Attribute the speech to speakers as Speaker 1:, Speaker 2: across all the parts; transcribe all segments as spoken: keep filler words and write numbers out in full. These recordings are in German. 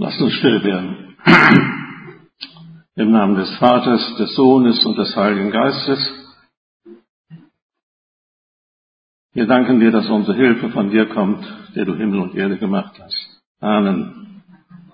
Speaker 1: Lasst uns still werden. Im Namen des Vaters, des Sohnes und des Heiligen Geistes. Wir danken dir, dass unsere Hilfe von dir kommt, der du Himmel und Erde gemacht hast. Amen.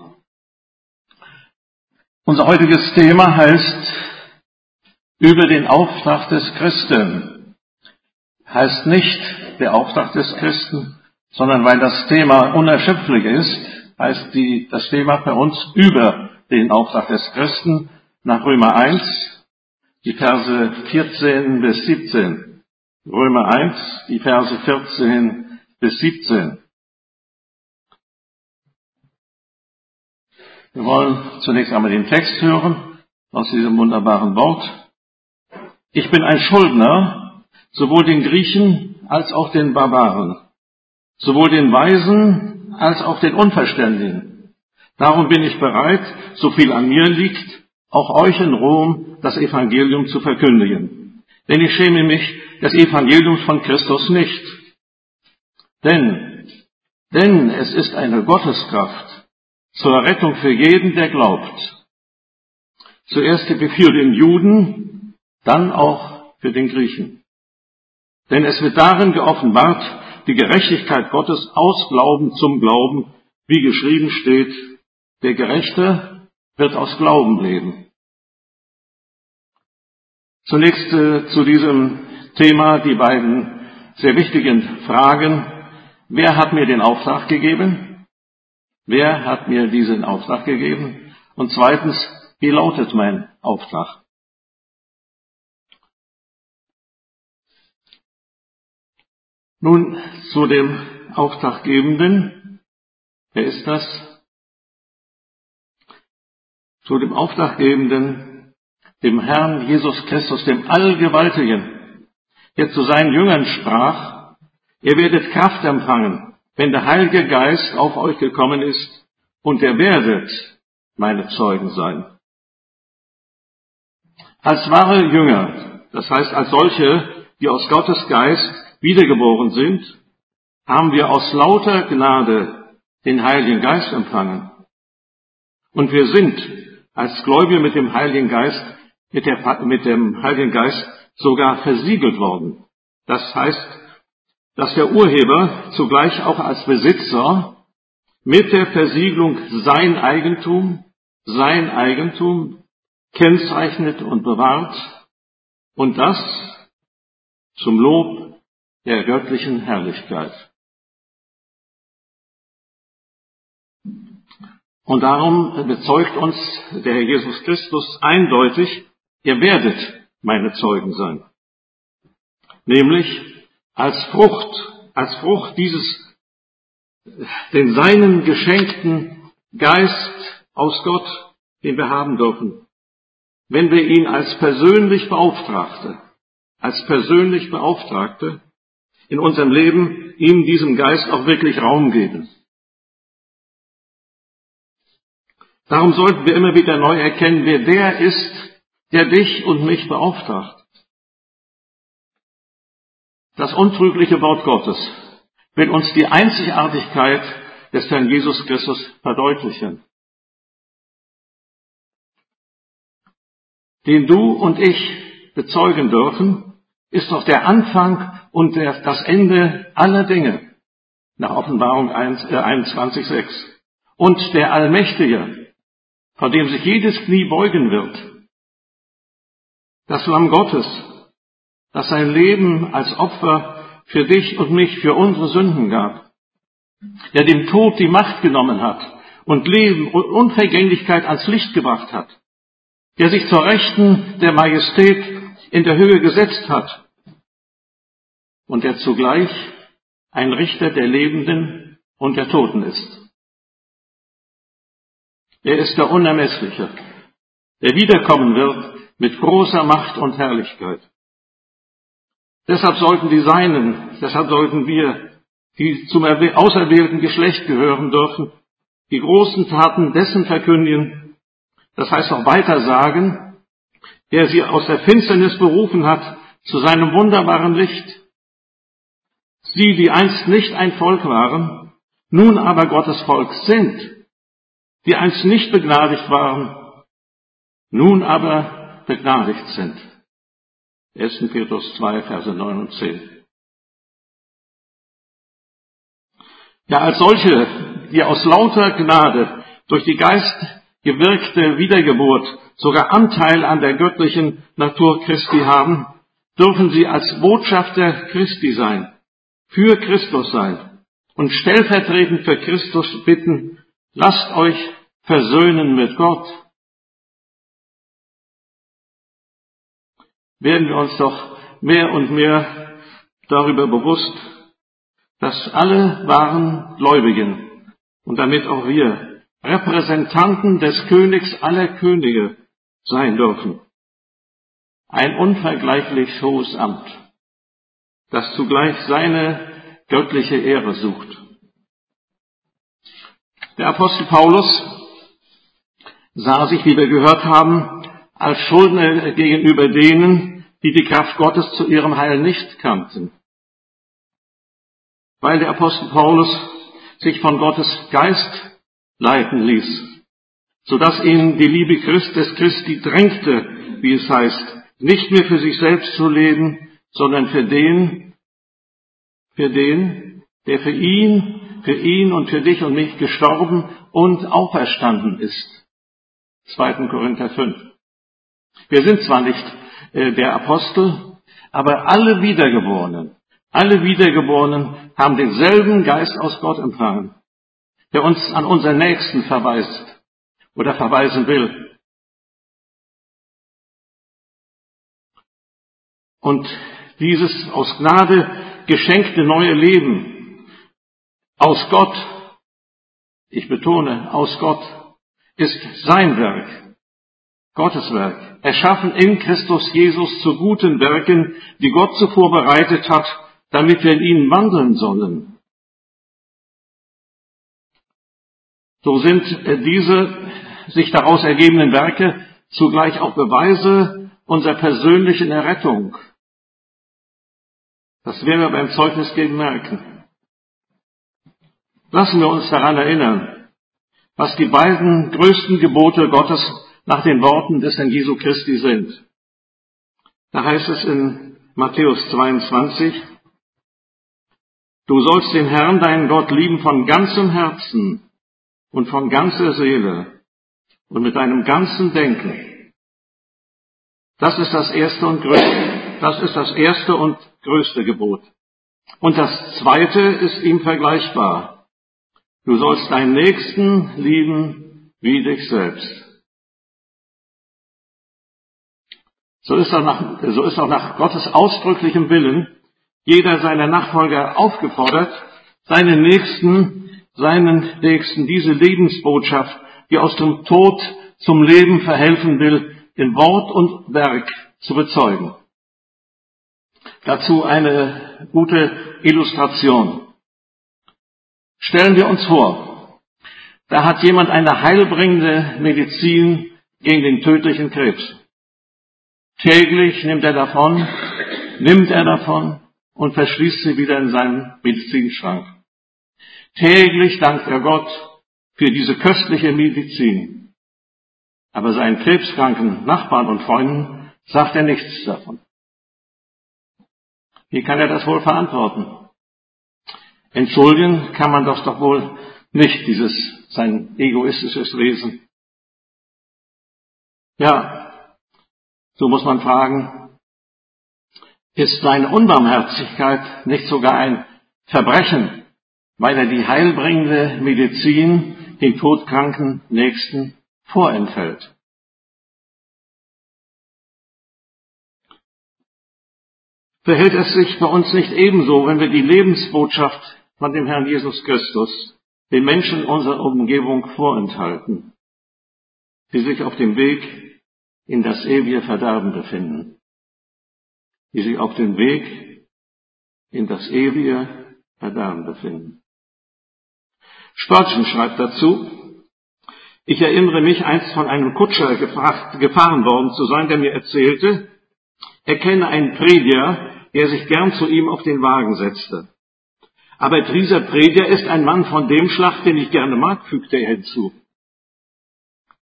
Speaker 1: Unser heutiges Thema heißt über den Auftrag des Christen. Heißt nicht der Auftrag des Christen, sondern weil das Thema unerschöpflich ist, heißt die, das Thema bei uns über den Auftrag des Christen nach Römer eins, die Verse vierzehn bis siebzehn. Römer eins, die Verse vierzehn bis siebzehn. Wir wollen zunächst einmal den Text hören aus diesem wunderbaren Wort. Ich bin ein Schuldner, sowohl den Griechen als auch den Barbaren, sowohl den Weisen als auch den Unverständigen. Darum bin ich bereit, so viel an mir liegt, auch euch in Rom das Evangelium zu verkündigen. Denn ich schäme mich des Evangeliums von Christus nicht. Denn, denn es ist eine Gotteskraft zur Rettung für jeden, der glaubt. Zuerst für den Juden, dann auch für den Griechen. Denn es wird darin geoffenbart, die Gerechtigkeit Gottes aus Glauben zum Glauben, wie geschrieben steht, der Gerechte wird aus Glauben leben. Zunächst äh, zu diesem Thema die beiden sehr wichtigen Fragen. Wer hat mir den Auftrag gegeben? Wer hat mir diesen Auftrag gegeben? Und zweitens, wie lautet mein Auftrag? Nun zu dem Auftraggebenden. Wer ist das? Zu dem Auftraggebenden, dem Herrn Jesus Christus, dem Allgewaltigen, der zu seinen Jüngern sprach, ihr werdet Kraft empfangen, wenn der Heilige Geist auf euch gekommen ist, und ihr werdet meine Zeugen sein. Als wahre Jünger, das heißt als solche, die aus Gottes Geist wiedergeboren sind, haben wir aus lauter Gnade den Heiligen Geist empfangen. Und wir sind als Gläubige mit dem Heiligen Geist, mit, der, mit dem Heiligen Geist sogar versiegelt worden. Das heißt, dass der Urheber zugleich auch als Besitzer mit der Versiegelung sein Eigentum, sein Eigentum kennzeichnet und bewahrt, und das zum Lob der göttlichen Herrlichkeit. Und darum bezeugt uns der Herr Jesus Christus eindeutig, ihr werdet meine Zeugen sein. Nämlich als Frucht, als Frucht dieses den seinen geschenkten Geist aus Gott, den wir haben dürfen. Wenn wir ihn als persönlich Beauftragte, als persönlich Beauftragte in unserem Leben ihm diesem Geist auch wirklich Raum geben. Darum sollten wir immer wieder neu erkennen, wer der ist, der dich und mich beauftragt. Das untrügliche Wort Gottes will uns die Einzigartigkeit des Herrn Jesus Christus verdeutlichen. Den du und ich bezeugen dürfen, ist doch der Anfang und der, das Ende aller Dinge, nach Offenbarung einundzwanzig sechs. Und der Allmächtige, vor dem sich jedes Knie beugen wird. Das Lamm Gottes, das sein Leben als Opfer für dich und mich, für unsere Sünden gab, der dem Tod die Macht genommen hat und Leben und Unvergänglichkeit ans Licht gebracht hat, der sich zur Rechten der Majestät in der Höhe gesetzt hat und der zugleich ein Richter der Lebenden und der Toten ist. Er ist der Unermessliche, der wiederkommen wird mit großer Macht und Herrlichkeit. Deshalb sollten die Seinen, deshalb sollten wir, die zum auserwählten Geschlecht gehören dürfen, die großen Taten dessen verkündigen, das heißt auch weiter sagen, der sie aus der Finsternis berufen hat zu seinem wunderbaren Licht. Sie, die einst nicht ein Volk waren, nun aber Gottes Volk sind, die einst nicht begnadigt waren, nun aber begnadigt sind. erster Petrus zwei, Verse neun und zehn. Ja, als solche, die aus lauter Gnade durch die geistgewirkte Wiedergeburt sogar Anteil an der göttlichen Natur Christi haben, dürfen sie als Botschafter Christi sein, für Christus sein und stellvertretend für Christus bitten, lasst euch versöhnen mit Gott. Werden wir uns doch mehr und mehr darüber bewusst, dass alle wahren Gläubigen und damit auch wir Repräsentanten des Königs aller Könige sein dürfen. Ein unvergleichlich hohes Amt, das zugleich seine göttliche Ehre sucht. Der Apostel Paulus sah sich, wie wir gehört haben, als Schuldner gegenüber denen, die die Kraft Gottes zu ihrem Heil nicht kannten. Weil der Apostel Paulus sich von Gottes Geist leiten ließ, sodass ihn die Liebe Christ des Christi drängte, wie es heißt, nicht mehr für sich selbst zu leben, sondern für den, für den, der für ihn, für ihn und für dich und mich gestorben und auferstanden ist. zweiter Korinther fünf. Wir sind zwar nicht äh, der Apostel, aber alle Wiedergeborenen, alle Wiedergeborenen haben denselben Geist aus Gott empfangen, der uns an unseren Nächsten verweist oder verweisen will. Und dieses aus Gnade geschenkte neue Leben aus Gott, ich betone, aus Gott, ist sein Werk, Gottes Werk, erschaffen in Christus Jesus zu guten Werken, die Gott zuvor bereitet hat, damit wir in ihnen wandeln sollen. So sind diese sich daraus ergebenden Werke zugleich auch Beweise unserer persönlichen Errettung. Das werden wir beim Zeugnis geben merken. Lassen wir uns daran erinnern, was die beiden größten Gebote Gottes nach den Worten des Herrn Jesu Christi sind. Da heißt es in Matthäus zweiundzwanzig, du sollst den Herrn, deinen Gott, lieben von ganzem Herzen und von ganzer Seele und mit deinem ganzen Denken. Das ist das erste und größte, das ist das erste und größte Gebot. Und das zweite ist ihm vergleichbar. Du sollst deinen Nächsten lieben wie dich selbst. So ist auch nach, so ist auch nach Gottes ausdrücklichem Willen jeder seiner Nachfolger aufgefordert, seinen Nächsten, seinen Nächsten diese Lebensbotschaft, die aus dem Tod zum Leben verhelfen will, in Wort und Werk zu bezeugen. Dazu eine gute Illustration. Stellen wir uns vor, da hat jemand eine heilbringende Medizin gegen den tödlichen Krebs. Täglich nimmt er davon, nimmt er davon und verschließt sie wieder in seinem Medizinschrank. Täglich dankt er Gott für diese köstliche Medizin. Aber seinen krebskranken Nachbarn und Freunden sagt er nichts davon. Wie kann er das wohl verantworten? Entschuldigen kann man das doch wohl nicht, dieses sein egoistisches Wesen. Ja, so muss man fragen, ist seine Unbarmherzigkeit nicht sogar ein Verbrechen, weil er die heilbringende Medizin den todkranken Nächsten vorenthält? Verhält es sich bei uns nicht ebenso, wenn wir die Lebensbotschaft von dem Herrn Jesus Christus den Menschen unserer Umgebung vorenthalten, die sich auf dem Weg in das ewige Verderben befinden, die sich auf dem Weg in das ewige Verderben befinden? Spurgeon schreibt dazu, ich erinnere mich, einst von einem Kutscher gefragt, gefahren worden zu sein, der mir erzählte, er kenne einen Prediger, der sich gern zu ihm auf den Wagen setzte. Aber dieser Prediger ist ein Mann von dem Schlag, den ich gerne mag, fügte er hinzu.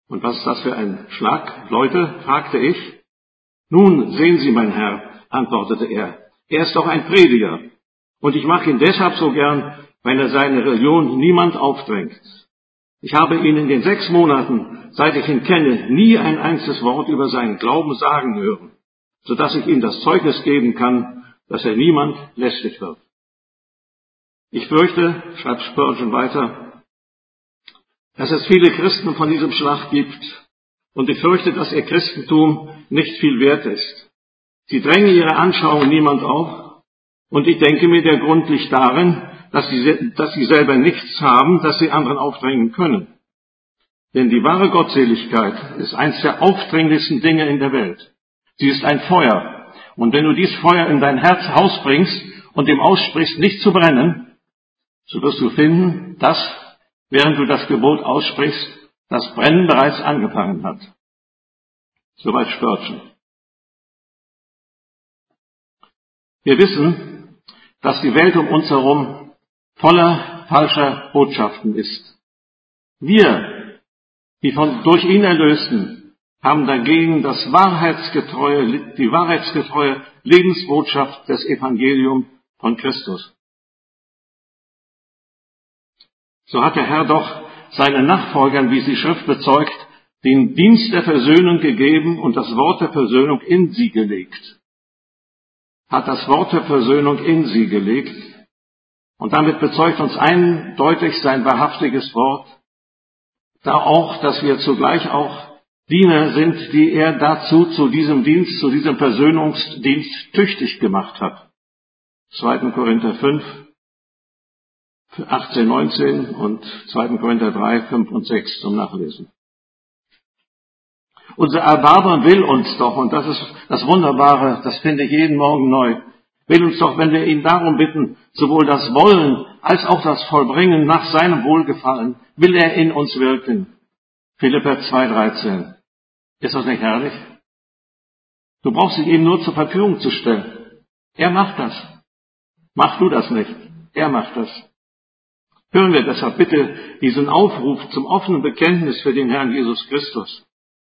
Speaker 1: Und was ist das für ein Schlag, Leute, fragte ich. Nun sehen Sie, mein Herr, antwortete er, er ist doch ein Prediger. Und ich mag ihn deshalb so gern, weil er seine Religion niemand aufdrängt. Ich habe ihn in den sechs Monaten, seit ich ihn kenne, nie ein einziges Wort über seinen Glauben sagen hören, sodass ich ihm das Zeugnis geben kann, dass er niemand lästig wird. Ich fürchte, schreibt Spurgeon weiter, dass es viele Christen von diesem Schlag gibt, und ich fürchte, dass ihr Christentum nicht viel wert ist. Sie drängen ihre Anschauung niemand auf, und ich denke mir, der Grund liegt darin, dass sie, dass sie selber nichts haben, das sie anderen aufdrängen können. Denn die wahre Gottseligkeit ist eines der aufdringlichsten Dinge in der Welt. Sie ist ein Feuer. Und wenn du dieses Feuer in dein Herz Haus und ihm aussprichst, nicht zu brennen, so wirst du finden, dass, während du das Gebot aussprichst, das Brennen bereits angefangen hat. Soweit Spurgeon. Wir wissen, dass die Welt um uns herum voller falscher Botschaften ist. Wir, die von durch ihn Erlösten, haben dagegen das wahrheitsgetreue, die wahrheitsgetreue Lebensbotschaft des Evangeliums von Christus. So hat der Herr doch seinen Nachfolgern, wie sie Schrift bezeugt, den Dienst der Versöhnung gegeben und das Wort der Versöhnung in sie gelegt. Hat das Wort der Versöhnung in sie gelegt. Und damit bezeugt uns eindeutig sein wahrhaftiges Wort, da auch, dass wir zugleich auch Diener sind, die er dazu, zu diesem Dienst, zu diesem Versöhnungsdienst tüchtig gemacht hat. zweiter Korinther fünf, achtzehn, neunzehn und zweiter Korinther drei, fünf und sechs zum Nachlesen. Unser Erbarmer will uns doch, und das ist das Wunderbare, das finde ich jeden Morgen neu, will uns doch, wenn wir ihn darum bitten, sowohl das Wollen als auch das Vollbringen nach seinem Wohlgefallen, will er in uns wirken. Philipper zwei, dreizehn. Ist das nicht herrlich? Du brauchst dich ihm nur zur Verfügung zu stellen. Er macht das. Mach du das nicht. Er macht das. Hören wir deshalb bitte diesen Aufruf zum offenen Bekenntnis für den Herrn Jesus Christus.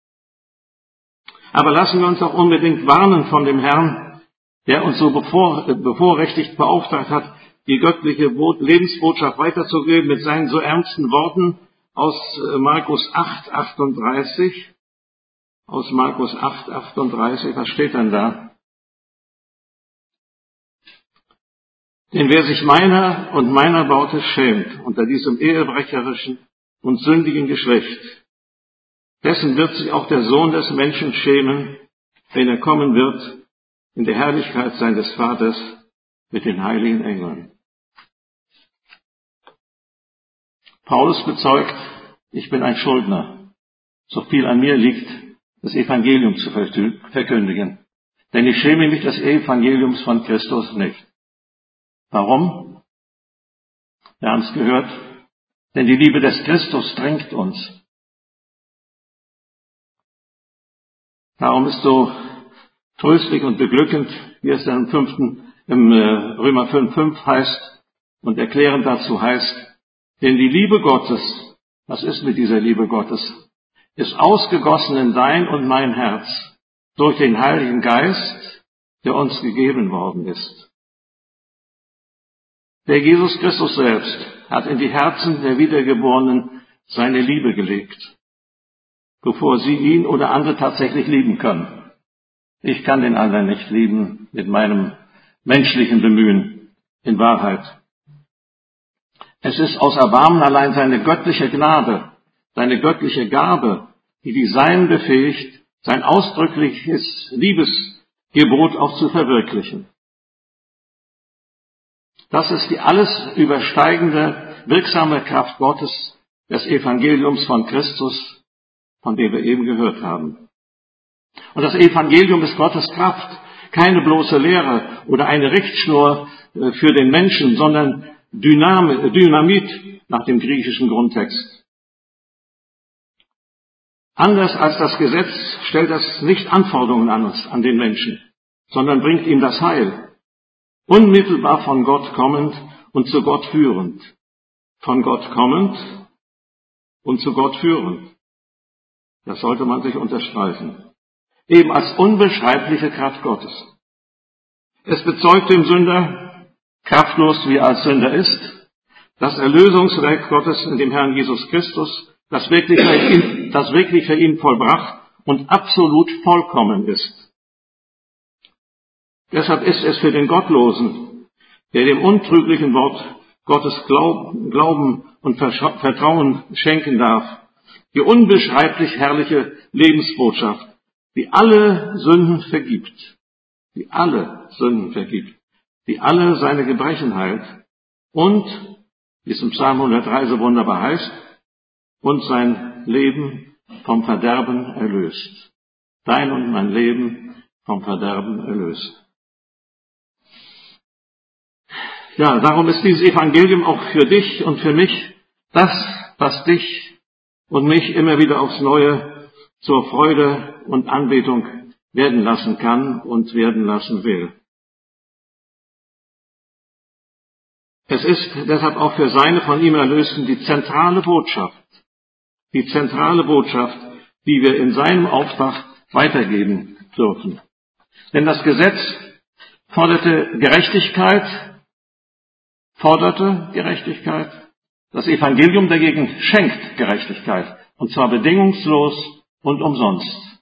Speaker 1: Aber lassen wir uns auch unbedingt warnen von dem Herrn, der uns so bevor, bevorrechtigt beauftragt hat, die göttliche Lebensbotschaft weiterzugeben mit seinen so ernsten Worten aus Markus acht, achtunddreißig. Aus Markus acht, achtunddreißig, was steht denn da? Denn wer sich meiner und meiner Worte schämt unter diesem ehebrecherischen und sündigen Geschlecht, dessen wird sich auch der Sohn des Menschen schämen, wenn er kommen wird in der Herrlichkeit seines Vaters mit den heiligen Engeln. Paulus bezeugt, ich bin ein Schuldner, so viel an mir liegt, das Evangelium zu verkündigen. Denn ich schäme mich des Evangeliums von Christus nicht. Warum? Wir haben es gehört, denn die Liebe des Christus drängt uns. Darum ist so tröstlich und beglückend, wie es dann im fünften, im Römer fünf, fünf heißt und erklärend dazu heißt, denn die Liebe Gottes, was ist mit dieser Liebe Gottes, ist ausgegossen in dein und mein Herz durch den Heiligen Geist, der uns gegeben worden ist. Der Jesus Christus selbst hat in die Herzen der Wiedergeborenen seine Liebe gelegt, bevor sie ihn oder andere tatsächlich lieben können. Ich kann den anderen nicht lieben mit meinem menschlichen Bemühen, in Wahrheit. Es ist aus Erbarmen allein seine göttliche Gnade, seine göttliche Gabe, die die Seinen befähigt, sein ausdrückliches Liebesgebot auch zu verwirklichen. Das ist die alles übersteigende, wirksame Kraft Gottes, des Evangeliums von Christus, von dem wir eben gehört haben. Und das Evangelium ist Gottes Kraft, keine bloße Lehre oder eine Richtschnur für den Menschen, sondern Dynamit nach dem griechischen Grundtext. Anders als das Gesetz stellt es nicht Anforderungen an uns, an den Menschen, sondern bringt ihm das Heil. Unmittelbar von Gott kommend und zu Gott führend. Von Gott kommend und zu Gott führend. Das sollte man sich unterstreichen. Eben als unbeschreibliche Kraft Gottes. Es bezeugt dem Sünder, kraftlos wie er als Sünder ist, das Erlösungswerk Gottes in dem Herrn Jesus Christus, das wirklich für ihn, das wirklich für ihn vollbracht und absolut vollkommen ist. Deshalb ist es für den Gottlosen, der dem untrüglichen Wort Gottes Glauben und Vertrauen schenken darf, die unbeschreiblich herrliche Lebensbotschaft, die alle Sünden vergibt, die alle Sünden vergibt, die alle seine Gebrechen heilt und, wie es im Psalm hundertdrei so wunderbar heißt, und sein Leben vom Verderben erlöst. Dein und mein Leben vom Verderben erlöst. Ja, darum ist dieses Evangelium auch für dich und für mich das, was dich und mich immer wieder aufs Neue zur Freude und Anbetung werden lassen kann und werden lassen will. Es ist deshalb auch für seine von ihm Erlösten die zentrale Botschaft, die zentrale Botschaft, die wir in seinem Auftrag weitergeben dürfen. Denn das Gesetz forderte Gerechtigkeit, forderte Gerechtigkeit. Das Evangelium dagegen schenkt Gerechtigkeit. Und zwar bedingungslos und umsonst.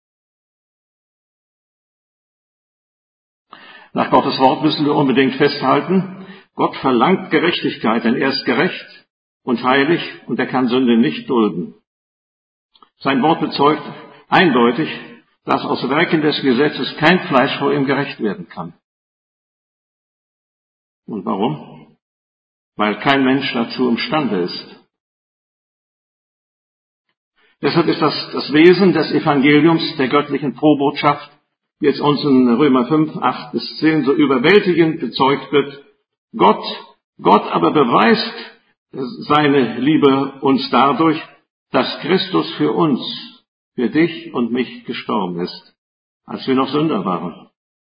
Speaker 1: Nach Gottes Wort müssen wir unbedingt festhalten, Gott verlangt Gerechtigkeit, denn er ist gerecht und heilig und er kann Sünde nicht dulden. Sein Wort bezeugt eindeutig, dass aus Werken des Gesetzes kein Fleisch vor ihm gerecht werden kann. Und warum? Weil kein Mensch dazu imstande ist. Deshalb ist das das Wesen des Evangeliums, der göttlichen Frohbotschaft, wie jetzt uns in Römer fünf, acht bis zehn so überwältigend bezeugt wird. Gott, Gott aber beweist seine Liebe uns dadurch, dass Christus für uns, für dich und mich gestorben ist, als wir noch Sünder waren.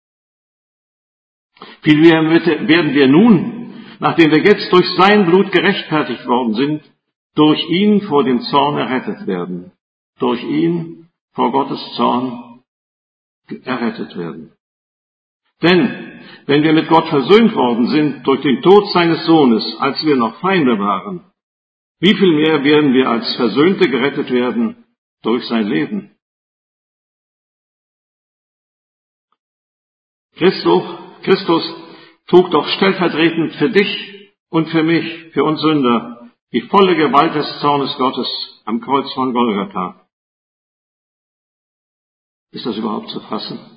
Speaker 1: Vielmehr werden wir nun, nachdem wir jetzt durch sein Blut gerechtfertigt worden sind, durch ihn vor dem Zorn errettet werden. Durch ihn vor Gottes Zorn errettet werden. Denn, wenn wir mit Gott versöhnt worden sind durch den Tod seines Sohnes, als wir noch Feinde waren, wie viel mehr werden wir als Versöhnte gerettet werden durch sein Leben? Christus, Christus trug doch stellvertretend für dich und für mich, für uns Sünder, die volle Gewalt des Zornes Gottes am Kreuz von Golgatha. Ist das überhaupt zu fassen?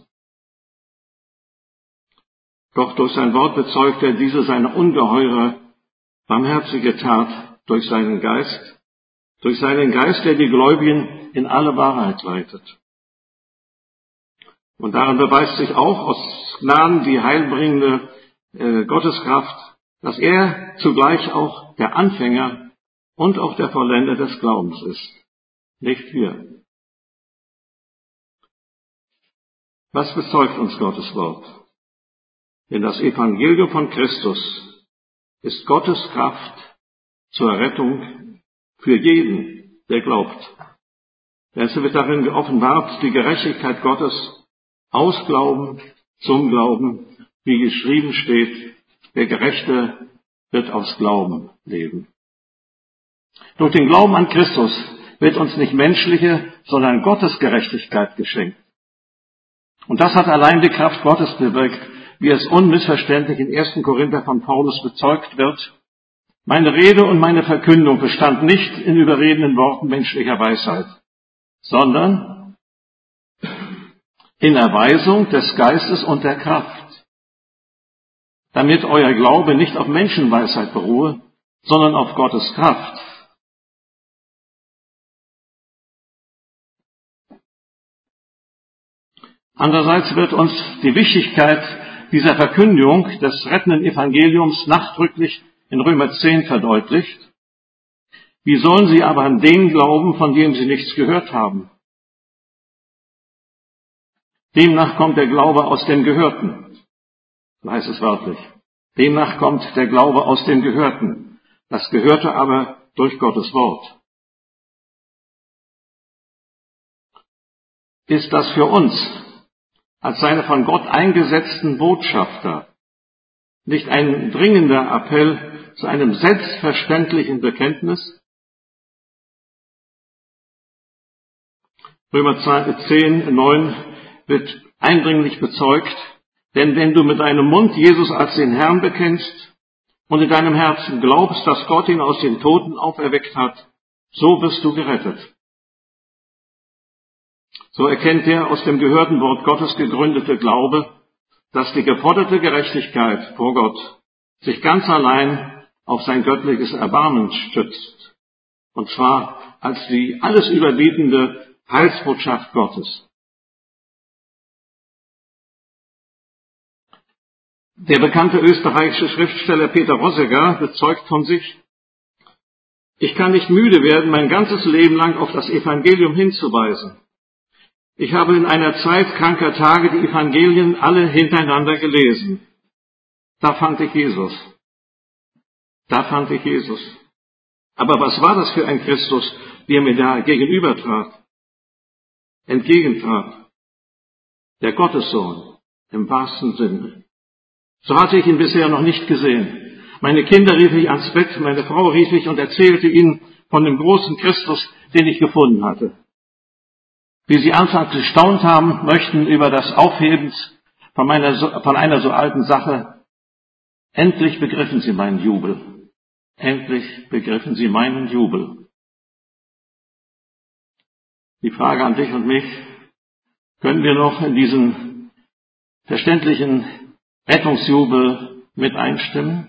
Speaker 1: Doch durch sein Wort bezeugt er diese seine ungeheure, barmherzige Tat durch seinen Geist, durch seinen Geist, der die Gläubigen in alle Wahrheit leitet. Und darin beweist sich auch aus Gnaden die heilbringende äh, Gotteskraft, dass er zugleich auch der Anfänger und auch der Vollender des Glaubens ist. Nicht wir. Was bezeugt uns Gottes Wort? Denn das Evangelium von Christus ist Gottes Kraft zur Rettung für jeden, der glaubt. Denn es wird darin geoffenbart, die Gerechtigkeit Gottes aus Glauben zum Glauben, wie geschrieben steht, der Gerechte wird aus Glauben leben. Durch den Glauben an Christus wird uns nicht menschliche, sondern Gottes Gerechtigkeit geschenkt. Und das hat allein die Kraft Gottes bewirkt, wie es unmissverständlich in ersten Korinther von Paulus bezeugt wird. Meine Rede und meine Verkündung bestand nicht in überredenden Worten menschlicher Weisheit, sondern in Erweisung des Geistes und der Kraft, damit euer Glaube nicht auf Menschenweisheit beruhe, sondern auf Gottes Kraft. Andererseits wird uns die Wichtigkeit dieser Verkündigung des rettenden Evangeliums nachdrücklich in Römer zehn verdeutlicht. Wie sollen sie aber an den glauben, von dem sie nichts gehört haben? Demnach kommt der Glaube aus dem Gehörten. So heißt es wörtlich. Demnach kommt der Glaube aus dem Gehörten. Das Gehörte aber durch Gottes Wort. ist das für uns als seine von Gott eingesetzten Botschafter nicht ein dringender Appell zu einem selbstverständlichen Bekenntnis? Römer zehn, neun wird eindringlich bezeugt, denn wenn du mit deinem Mund Jesus als den Herrn bekennst und in deinem Herzen glaubst, dass Gott ihn aus den Toten auferweckt hat, so bist du gerettet. So erkennt der aus dem gehörten Wort Gottes gegründete Glaube, dass die geforderte Gerechtigkeit vor Gott sich ganz allein auf sein göttliches Erbarmen stützt, und zwar als die alles überbietende Heilsbotschaft Gottes. Der bekannte österreichische Schriftsteller Peter Rosegger bezeugt von sich: Ich kann nicht müde werden, mein ganzes Leben lang auf das Evangelium hinzuweisen. Ich habe in einer Zeit kranker Tage die Evangelien alle hintereinander gelesen. Da fand ich Jesus. Da fand ich Jesus. Aber was war das für ein Christus, der mir da gegenübertrat, entgegentrat? Der Gottessohn, im wahrsten Sinne. So hatte ich ihn bisher noch nicht gesehen. Meine Kinder rief ich ans Bett, meine Frau rief ich und erzählte ihnen von dem großen Christus, den ich gefunden hatte. Wie sie anfangs gestaunt haben möchten über das Aufheben von, meiner, von einer so alten Sache, endlich begriffen sie meinen Jubel. Endlich begriffen sie meinen Jubel. Die Frage an dich und mich: Können wir noch in diesen verständlichen Rettungsjubel mit einstimmen?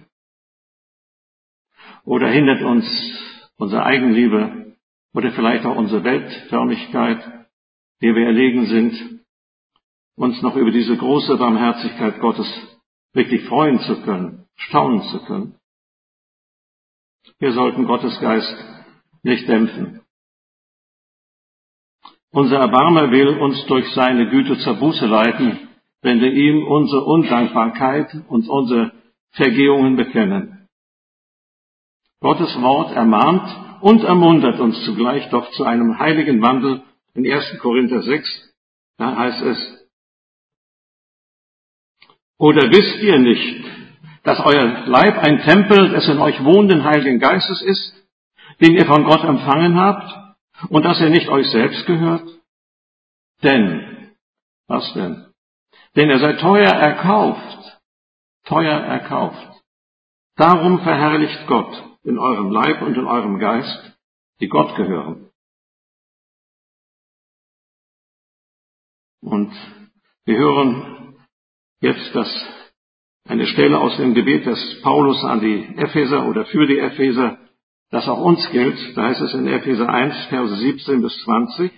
Speaker 1: Oder hindert uns unsere Eigenliebe oder vielleicht auch unsere Weltförmigkeit, der wir erlegen sind, uns noch über diese große Barmherzigkeit Gottes wirklich freuen zu können, staunen zu können? Wir sollten Gottes Geist nicht dämpfen. Unser Erbarmer will uns durch seine Güte zur Buße leiten, wenn wir ihm unsere Undankbarkeit und unsere Vergehungen bekennen. Gottes Wort ermahnt und ermuntert uns zugleich doch zu einem heiligen Wandel. In ersten Korinther sechs, da heißt es: Oder wisst ihr nicht, dass euer Leib ein Tempel des in euch wohnenden Heiligen Geistes ist, den ihr von Gott empfangen habt, und dass er nicht euch selbst gehört? Denn, was denn? Denn ihr seid teuer erkauft, teuer erkauft. Darum verherrlicht Gott in eurem Leib und in eurem Geist, die Gott gehören. Und wir hören jetzt, dass eine Stelle aus dem Gebet des Paulus an die Epheser oder für die Epheser, das auch uns gilt. Da heißt es in Epheser eins, Verse siebzehn bis zwanzig,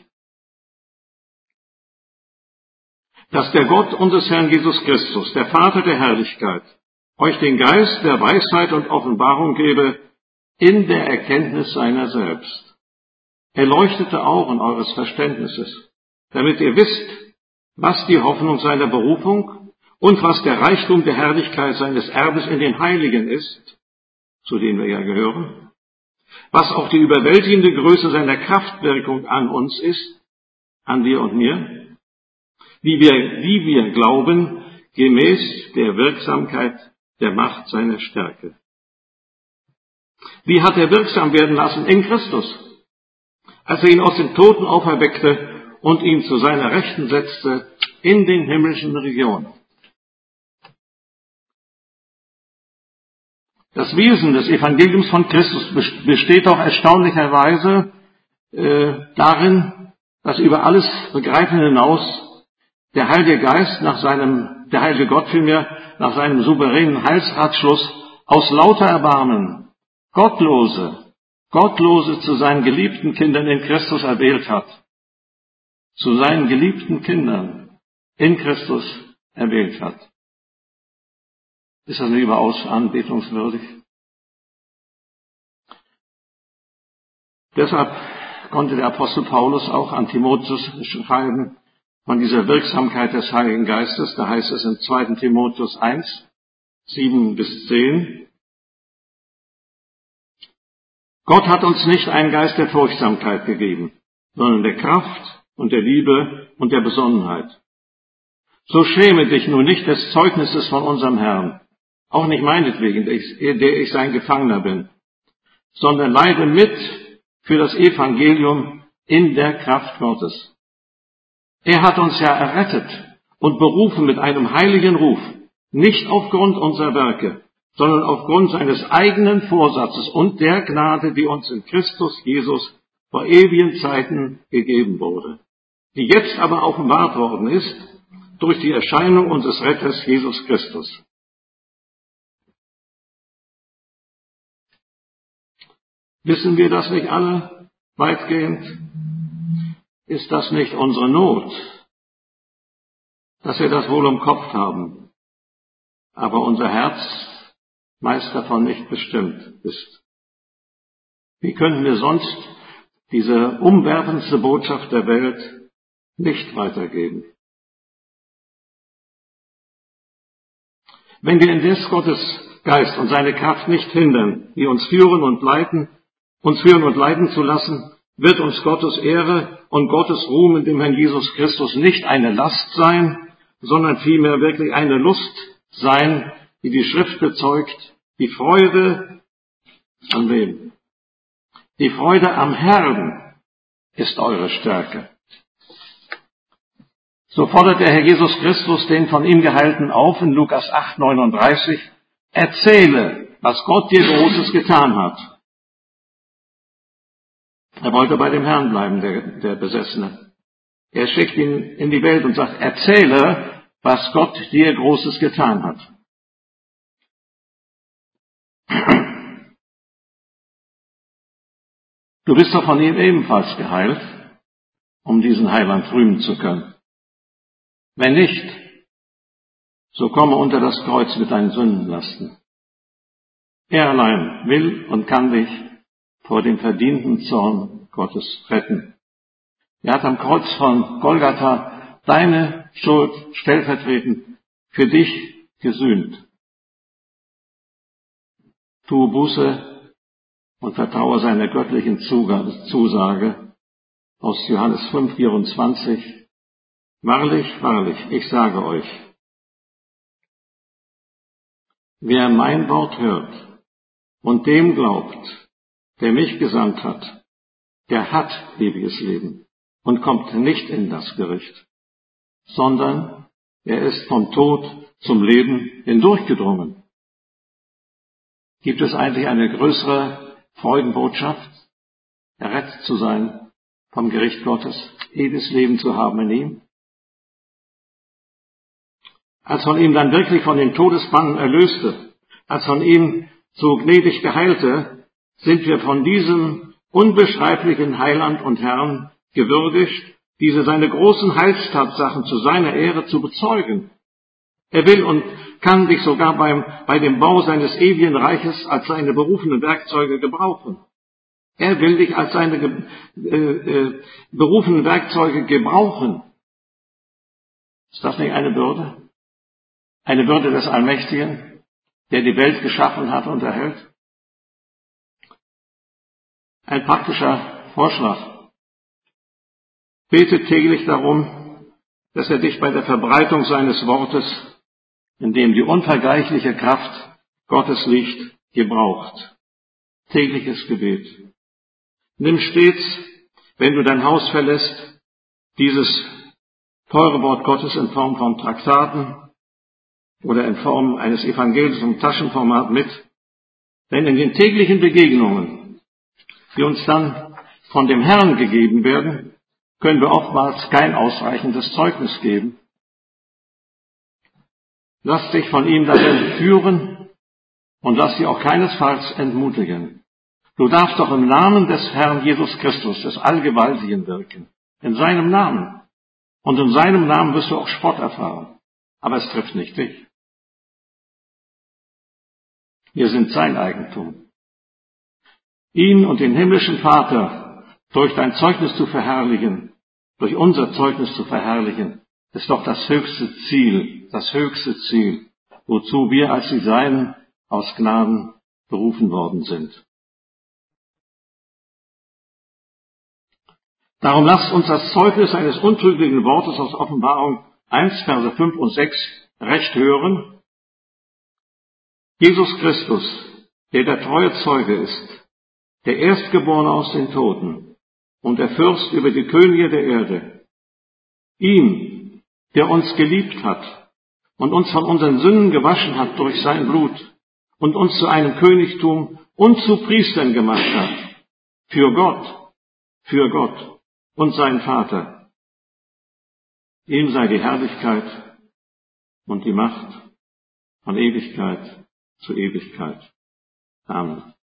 Speaker 1: dass der Gott unseres Herrn Jesus Christus, der Vater der Herrlichkeit, euch den Geist der Weisheit und Offenbarung gebe in der Erkenntnis seiner selbst. Erleuchtete Augen eures Verständnisses, damit ihr wisst, was die Hoffnung seiner Berufung und was der Reichtum der Herrlichkeit seines Erbes in den Heiligen ist, zu denen wir ja gehören, was auch die überwältigende Größe seiner Kraftwirkung an uns ist, an dir und mir, wie wir, wie wir glauben, gemäß der Wirksamkeit der Macht seiner Stärke. Wie hat er wirksam werden lassen in Christus, als er ihn aus den Toten auferweckte und ihn zu seiner Rechten setzte in den himmlischen Regionen. Das Wesen des Evangeliums von Christus besteht doch erstaunlicherweise äh, darin, dass über alles Begreifen hinaus der Heilige Geist nach seinem, der Heilige Gott vielmehr nach seinem souveränen Heilsratschluss aus lauter Erbarmen Gottlose, Gottlose zu seinen geliebten Kindern in Christus erwählt hat. Zu seinen geliebten Kindern in Christus erwählt hat. Ist das nicht überaus anbetungswürdig? Deshalb konnte der Apostel Paulus auch an Timotheus schreiben von dieser Wirksamkeit des Heiligen Geistes. Da heißt es in zweiten Timotheus eins, sieben bis zehn. Gott hat uns nicht einen Geist der Furchtsamkeit gegeben, sondern der Kraft und der Liebe und der Besonnenheit. So schäme dich nun nicht des Zeugnisses von unserem Herrn, auch nicht meinetwegen, der ich, der ich sein Gefangener bin, sondern leide mit für das Evangelium in der Kraft Gottes. Er hat uns ja errettet und berufen mit einem heiligen Ruf, nicht aufgrund unserer Werke, sondern aufgrund seines eigenen Vorsatzes und der Gnade, die uns in Christus Jesus vor ewigen Zeiten gegeben wurde, die jetzt aber offenbart worden ist durch die Erscheinung unseres Retters Jesus Christus. Wissen wir das nicht alle weitgehend? Ist das nicht unsere Not, dass wir das wohl im Kopf haben, aber unser Herz meist davon nicht bestimmt ist? Wie könnten wir sonst diese umwerfendste Botschaft der Welt nicht weitergeben? Wenn wir indes Gottes Geist und seine Kraft nicht hindern, die uns führen und leiten, uns führen und leiten zu lassen, wird uns Gottes Ehre und Gottes Ruhm in dem Herrn Jesus Christus nicht eine Last sein, sondern vielmehr wirklich eine Lust sein, die die Schrift bezeugt, die Freude an wem? Die Freude am Herrn ist eure Stärke. So fordert der Herr Jesus Christus den von ihm Geheilten auf in Lukas acht, neununddreißig, erzähle, was Gott dir Großes getan hat. Er wollte bei dem Herrn bleiben, der, der Besessene. Er schickt ihn in die Welt und sagt, erzähle, was Gott dir Großes getan hat. Du bist doch von ihm ebenfalls geheilt, um diesen Heiland rühmen zu können. Wenn nicht, so komme unter das Kreuz mit deinen Sündenlasten. Er allein will und kann dich vor dem verdienten Zorn Gottes retten. Er hat am Kreuz von Golgatha deine Schuld stellvertretend für dich gesühnt. Tue Buße und vertraue seiner göttlichen Zusage aus Johannes fünf, vierundzwanzig. Wahrlich, wahrlich, ich sage euch, wer mein Wort hört und dem glaubt, der mich gesandt hat, der hat ewiges Leben und kommt nicht in das Gericht, sondern er ist vom Tod zum Leben hindurchgedrungen. Gibt es eigentlich eine größere Freudenbotschaft, errettet zu sein vom Gericht Gottes, ewiges Leben zu haben in ihm? Als von ihm dann wirklich von den Todesbannen erlöste, als von ihm so gnädig geheilte, sind wir von diesem unbeschreiblichen Heiland und Herrn gewürdigt, diese seine großen Heilstatsachen zu seiner Ehre zu bezeugen. Er will und kann dich sogar beim, bei dem Bau seines ewigen Reiches als seine berufenen Werkzeuge gebrauchen. Er will dich als seine äh, äh, berufenen Werkzeuge gebrauchen. Ist das nicht eine Bürde? Eine Bürde des Allmächtigen, der die Welt geschaffen hat und erhält? Ein praktischer Vorschlag. Bete täglich darum, dass er dich bei der Verbreitung seines Wortes, in dem die unvergleichliche Kraft Gottes liegt, gebraucht. Tägliches Gebet. Nimm stets, wenn du dein Haus verlässt, dieses teure Wort Gottes in Form von Traktaten oder in Form eines Evangeliums im Taschenformat mit. Denn in den täglichen Begegnungen, die uns dann von dem Herrn gegeben werden, können wir oftmals kein ausreichendes Zeugnis geben. Lass dich von ihm darin führen und lass dich auch keinesfalls entmutigen. Du darfst doch im Namen des Herrn Jesus Christus, des Allgewaltigen, wirken. In seinem Namen. Und in seinem Namen wirst du auch Spott erfahren. Aber es trifft nicht dich. Wir sind sein Eigentum. Ihn und den himmlischen Vater durch dein Zeugnis zu verherrlichen, durch unser Zeugnis zu verherrlichen, ist doch das höchste Ziel, das höchste Ziel, wozu wir als die Seinen aus Gnaden berufen worden sind. Darum lasst uns das Zeugnis eines untrüglichen Wortes aus Offenbarung eins, Verse fünf und sechs recht hören. Jesus Christus, der der treue Zeuge ist, der Erstgeborene aus den Toten und der Fürst über die Könige der Erde, ihm, der uns geliebt hat und uns von unseren Sünden gewaschen hat durch sein Blut und uns zu einem Königtum und zu Priestern gemacht hat, für Gott, für Gott und seinen Vater. Ihm sei die Herrlichkeit und die Macht von Ewigkeit zu Ewigkeit. Amen.